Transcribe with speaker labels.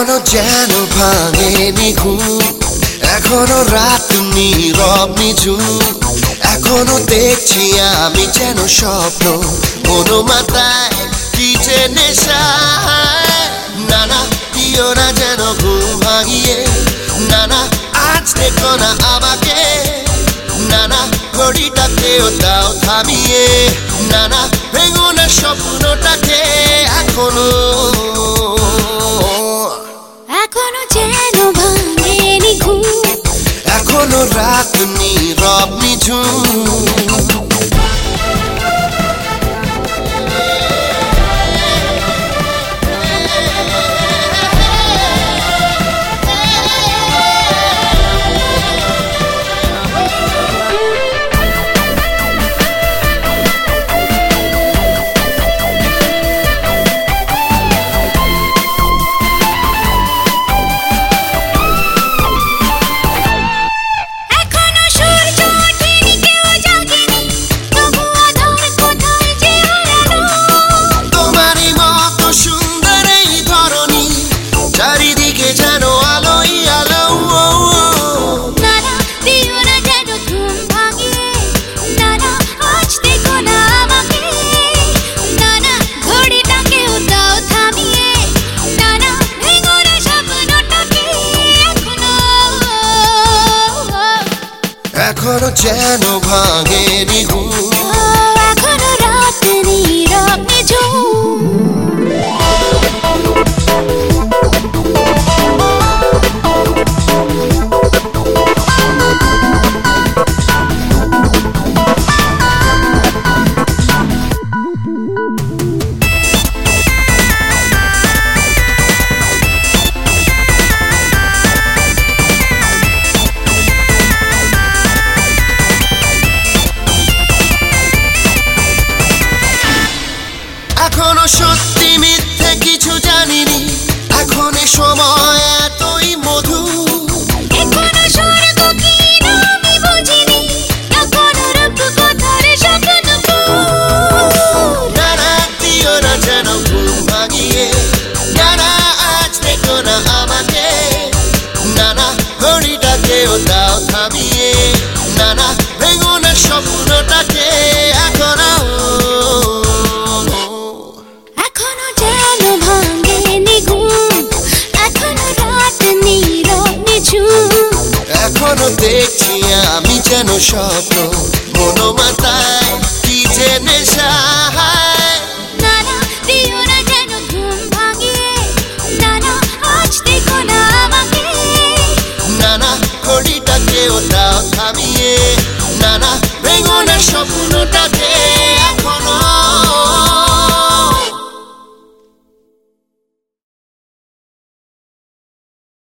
Speaker 1: এখনো যেন ভাঙেনি ঘুম, এখনো রাত নীরব নিঝুম, এখনো দেখছি আমি যেন স্বপ্ন মনোমাতায় কি যে নেশা। নানা দিও না যেন ঘুম ভাঙিয়ে, নানা আজ দেখো না আমাকে, নানা ঘড়িটাকেও দাও থামিয়ে, নানা ভেঙো না স্বপ্নটাকে এখনো
Speaker 2: যেন ভাঙেনি ঘুম,
Speaker 1: এখনো রাত নীরব নিঝুম। এখনো যেন ভাঙেনি ঘুম,
Speaker 2: এখনো রাত নীরব নিঝুম।
Speaker 1: এখনো সত্যি মিথ্যে কিছু জানিনি, এখন সময় এতই মধু,
Speaker 2: এখনো স্বর্গ কি না আমি বুঝিনি, এখনো রূপ কথার স্বপ্নপুর।
Speaker 1: নানা দিও না যেন ঘুম ভাঙিয়ে, নানা আজ দেখো না আমাকে, নানা ঘড়িটাকেও দাও থামিয়ে, নানা ভেঙো না স্বপ্নটাকে এখনো এখনো দেখছি আমি যেন স্বপ্ন মনোমাতায় কি যে নেশা।
Speaker 2: নানা দিও না যেন ঘুম ভাঙিয়ে, নানা আজ দেখো না আমাকে,
Speaker 1: নানা ঘড়িটাকেও দাও থামিয়ে, নানা